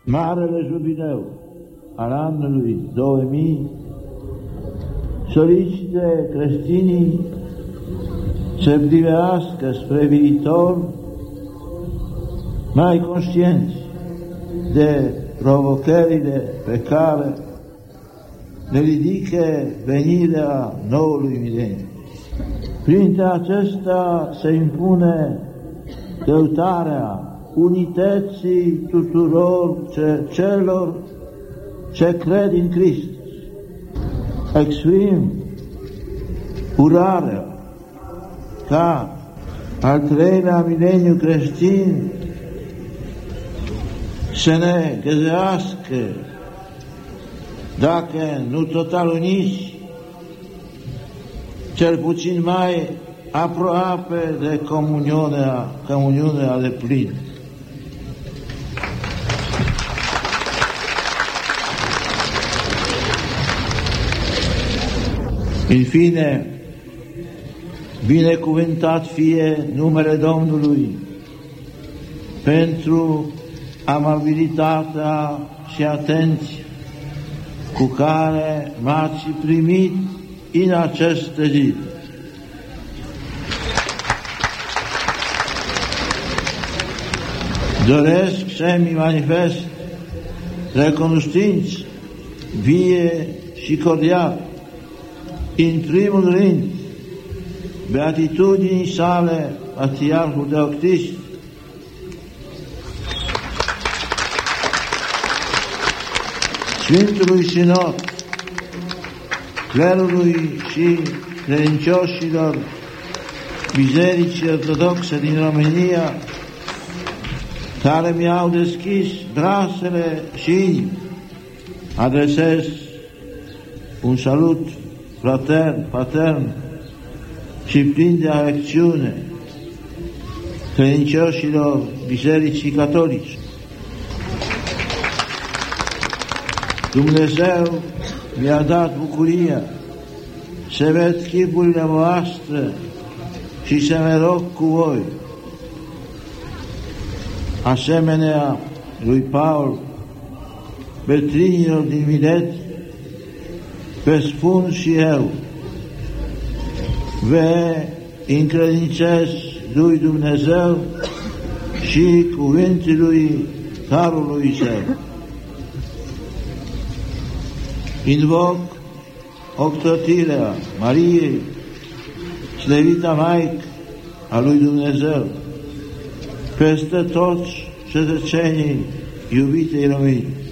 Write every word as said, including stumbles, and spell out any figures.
marele jubileu al anului două mii solicite creștinii să privească spre viitor mai conștienți de provocările pe care le ridică venirea noului mileniu. Printre acestea se impune căutarea unității tuturor ce, celor ce cred în Hristos. Exprim urarea ca al treilea mileniu creștin să ne găsească, dacă nu total uniți, cel puțin mai aproape de comuniunea, comuniunea de plin. În fine, binecuvântat fie numele Domnului pentru amabilitatea și atenție cu care m-ați primit în aceste zile. Doresc să-mi manifest recunoștință vie și cordială, în primul rând, beatitudinii sale Patriarhul Deoctist, Sfântului Sinod, clerului și credincioșilor Bisericii Ortodoxe din România, care mi-au deschis brațele și inimi. Adresez un salut fratern, patern și plin de afecțiune credincioșilor Bisericii Catolice. Dumnezeu mi-a dat bucuria să ved chipurile voastre și să mă rog cu voi. Asemenea lui Paul, bătrânilor din Milet, vă spun și eu, vă încredințez lui Dumnezeu și cuvântului Harului Său. Invoc ocrotirea Mariei, slăvita Maică a lui Dumnezeu, peste toți cetățenii iubitei Români.